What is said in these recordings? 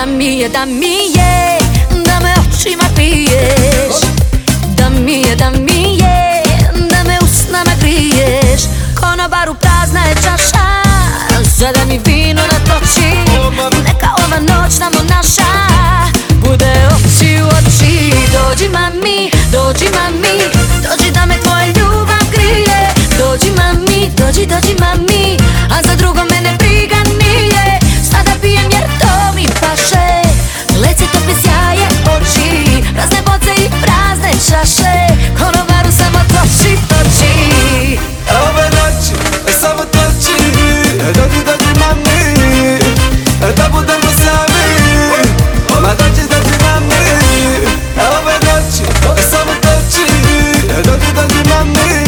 da me očima piješ. Da mi je, da me usnama griješ. Konobaru prazna je čaša, sada mi vino natoči. Neka ova noć namo naša bude oči u oči. Dođi mami, dođi mami, dođi da me tvoja ljubav grije. Dođi mami, dođi mami, a za drugo mene briga nije. Sada pijem jer to mi paše, led se topi sjaje oči. Prazne boce i prazne čaše, konobaru samo toči, toči. Ove noći samo toči, dođi mami, da budemo sami. Ma dođi mami, ove noći samo toči, dođi mami.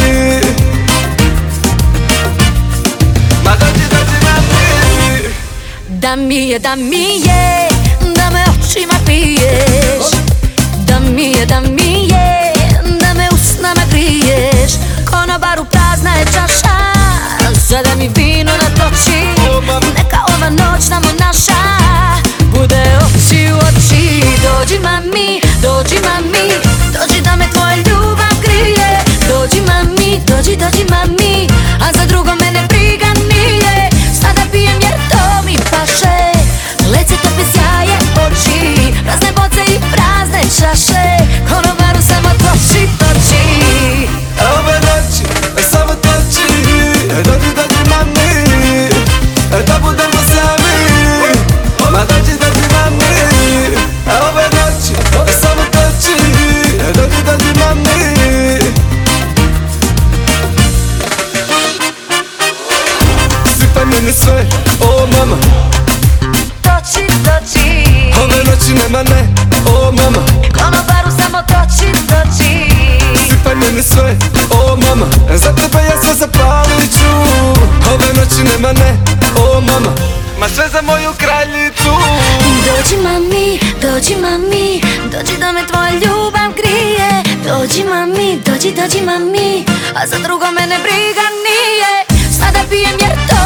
Ma dođi mami. Da mi je, da me očima piješ. Da mi je, da me usnama griješ. Konobaru prazna je čaša, sada mi vino natoči. Neka ova noć namo naša bude oči u oči. Dođi mami, dođi da me tvoja ljubav grije. Dođi mami, a za drugo mene briga nije. Sada pijem jer to mi paše, led se topi sjaje oči. Prazne boce i prazne čaše, konobaru samo toči, toči. Ove noći samo toči, dođi mami, da budemo sami. Ma dođi mami, ove noći samo toči, dođi mami. Sipaj meni sve, o mama, Toči, toči, ove noći nema ne, o mama. konobaru samo toči, toči. Sipaj meni sve, o mama, za tebe ja sve zapalit ću. Ove noći nema ne, o mama, ma sve za moju kraljicu. Dođi mami, dođi da me tvoja ljubav grije. Dođi mami, a za drugo mene briga nije. Sada pijem jer to